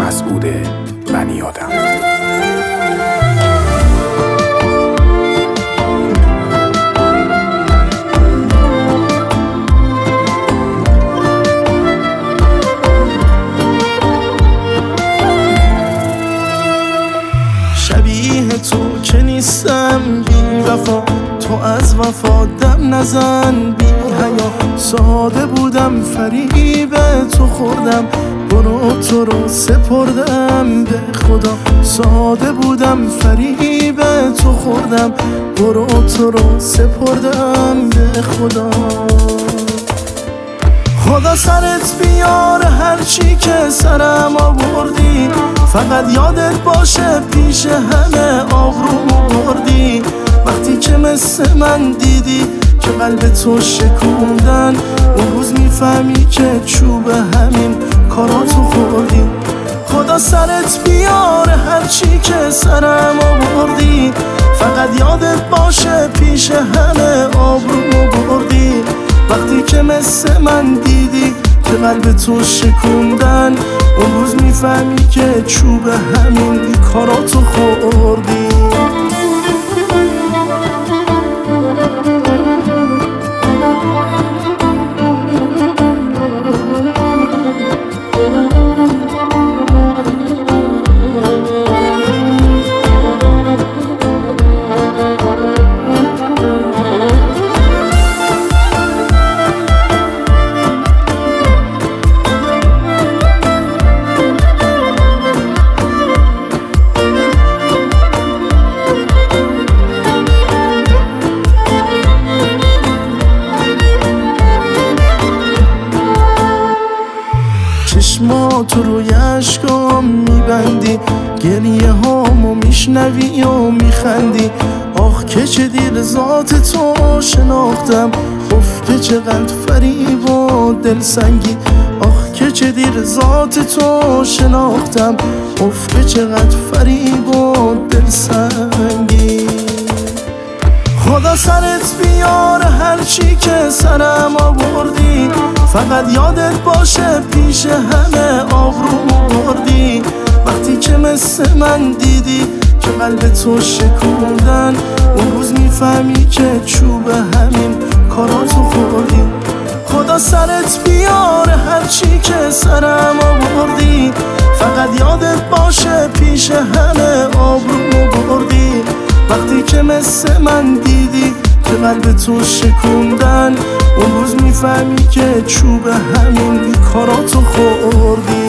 مسعود بنی آدم. شبیه تو که نیستم بی وفا، تو از وفا دم نزن بی حیا. ساده بودم فریب تو خوردم، برو تو رو سپردم به خدا. ساده بودم فریب تو خوردم، برو تو رو سپردم به خدا. خدا سرت بیار هرچی که سرم آوردی، فقط یادت باشه پیش همه آبرومو بردی. وقتی که مثل من دیدی که قلب تو شکوندن، اون روز میفهمی که چوب همین کاراتو خوردی. خدا سرت بیار هرچی که سرم آوردی، فقط یادت باشه پیش همه آبرومو بردی. وقتی که مثل من دیدی که قلب تو شکوندن، اون روز میفهمی که چوب همین کاراتو خوردی. چشمات روی عشقام میبندی، گریه هامو میشنوی و میخندی. آخ که چه دیر ذات تو شناختم، افته چقدر فریب و دلسنگی. آخ که چه دیر ذات تو شناختم، افته چقدر فریب و دلسنگی. خدا سرت بیار هرچی که سرم آوردی، فقط یادت باشه پیش همه آبرومو بردی. وقتی که مثل من دیدی که قلب تو شکوندن، اون روز میفهمی که چوب همین کاراتو خوردی. خدا سرت بیار هرچی که سرم آوردی، فقط یادت باشه پیش همه آبرومو بردی. وقتی که مثل من دیدی که قلب تو شکوندن، اون روز میفهمی که چوب همین کاراتو خوردی.